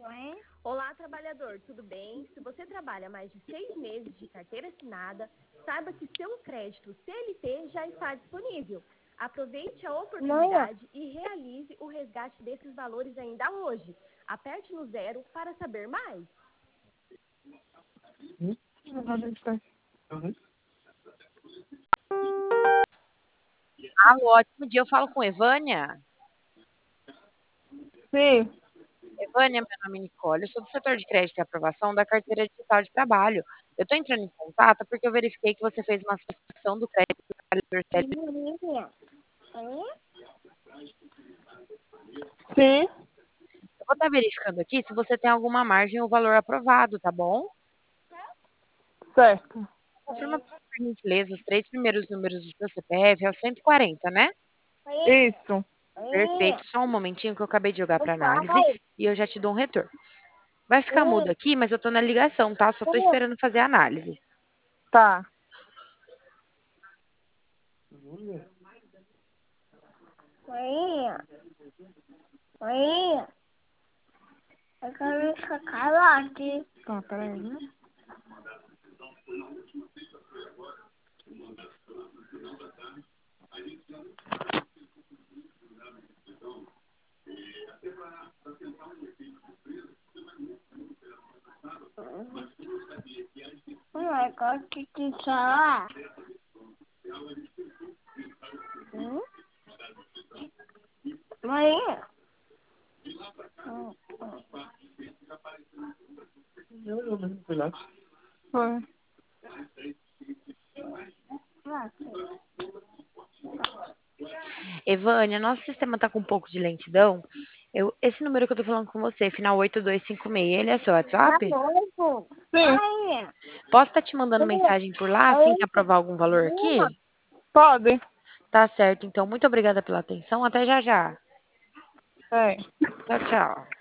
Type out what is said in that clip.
Olá, trabalhador, tudo bem? Se você trabalha mais de 6 meses de carteira assinada, saiba que seu crédito CLT já está disponível. Aproveite a oportunidade e realize o resgate desses valores ainda hoje. Aperte no 0 para saber mais. Alô, ótimo dia. Eu falo com Evânia. Sim. Evânia, meu nome é Nicole. Eu sou do setor de crédito e aprovação da carteira digital de trabalho. Eu estou entrando em contato porque eu verifiquei que você fez uma solicitação do crédito do trabalhador CLT. Sim. Eu vou estar verificando aqui se você tem alguma margem ou valor aprovado, tá bom? Certo. Confirma, por gentileza, os 3 primeiros números do seu CPF é o 140, né? Isso. Perfeito. Só um momentinho que eu acabei de jogar para análise e eu já te dou um retorno. Vai ficar mudo aqui, mas eu tô na ligação, tá? Só tô esperando fazer a análise. Tá. Eu quero chocolate. Tá, peraí, né? Eu gosto de chocolate. Mãe. Foi. Evânia, nosso sistema tá com um pouco de lentidão. Esse número que eu tô falando com você, final 8256, ele é seu WhatsApp? Sim. Posso estar te mandando mensagem por lá, assim que aprovar algum valor aqui? Pode. Tá certo, então. Muito obrigada pela atenção. Até já já. É. Tchau, tchau.